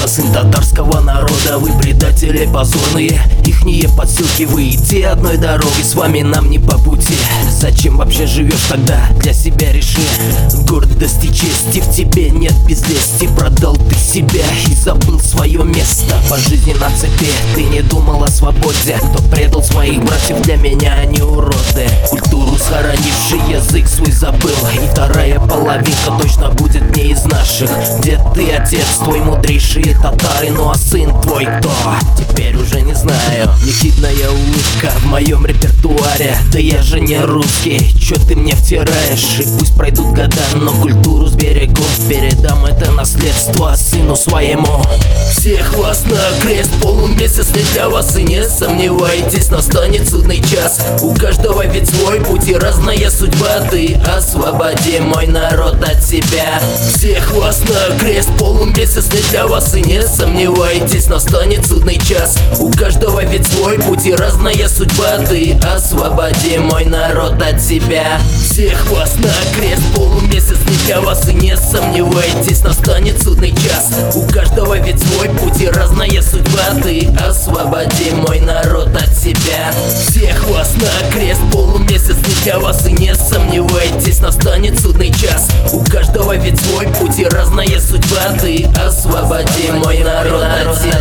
Ивана, сын татарского народа. Вы предатели позорные, ихние подстилки. Вы идти одной дорогой, с вами нам не по пути. Зачем вообще живешь тогда? Для себя реши. Гордость и чести в тебе нет, без лести. Продал ты себя и забыл свое место по жизни на цепи. Ты не думал о свободе, кто предал своих братьев, для меня они уроды. Культуру схоронивший, язык свой забыл. И вторая половинка точно будет не из наших. Дед ты, отец твой мудрейшие татары. Ну а сын твой кто? Теперь уже не знаю. Ехидная улыбка в моем репертуаре. Да я же не русский, чё ты мне втираешь? И пусть пройдут года, но культуру сберегу. Передам это наследство сыну своему. Всех вас на крест, полумесяц не для вас. И не сомневайтесь, настанет судный час. У каждого ведь свой путь и разная судьба. Ты освободи мой народ от себя. Всех вас на крест, полумесяц не для вас. И не сомневайтесь, настанет судный час. У каждого ведь свой путь и разная судьба. Ты освободи мой народ от себя. Всех вас на крест, полумесяц не для вас. И не сомневайтесь, настанет судный час. У каждого ведь свой путь и разная судьба. Ты освободи мой народ от себя. Всех вас на крест, полумесяц не для вас. И не сомневайтесь, настанет судный час. У каждого ведь свой путь и разная судьба. Ты освободи мой народ от себя.